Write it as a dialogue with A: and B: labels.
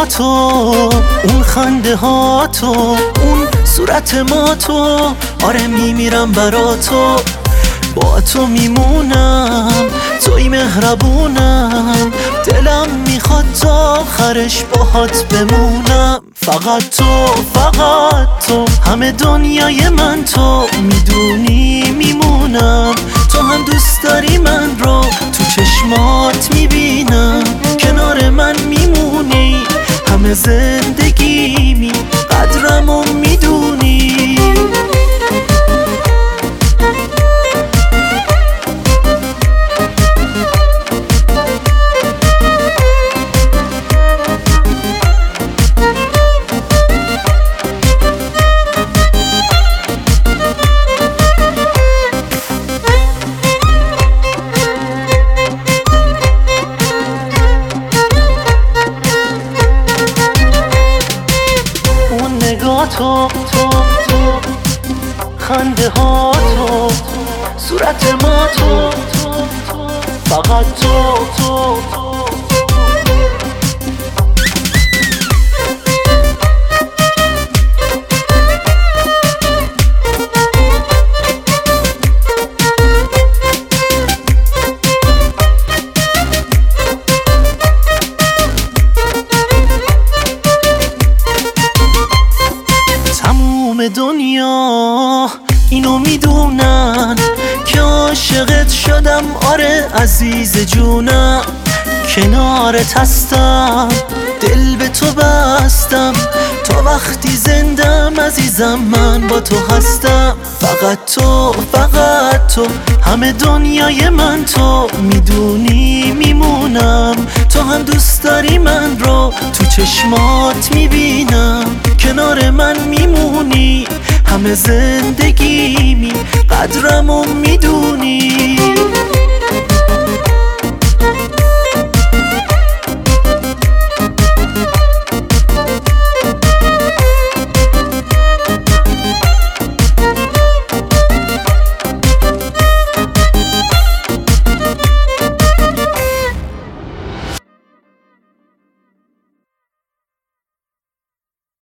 A: تو، اون خنده ها تو، اون صورت ما تو، آره میمیرم برا تو. با تو میمونم، توی مهربونم، دلم میخواد تا آخرش باهات بمونم. فقط تو، همه دنیای من تو، میدونی میمونم. تو هم دوست داری من رو، تو چشمات میبینم. کنار من میمونی، همه زندگیمی، قدرمو میدونی. تو خنده ها تو، صورت ما تو، فقط تو. دنیا اینو میدونن که عاشقت شدم، آره عزیز جونم. کنارت هستم، دل به تو بستم، تا وقتی زندم عزیزم من با تو هستم. فقط تو، همه دنیای من تو، میدونی میمونم. تو هم دوست داری من رو، تو چشمات میبینم. کنار من میمونی، همه زندگیمی، قدرمو میدونی.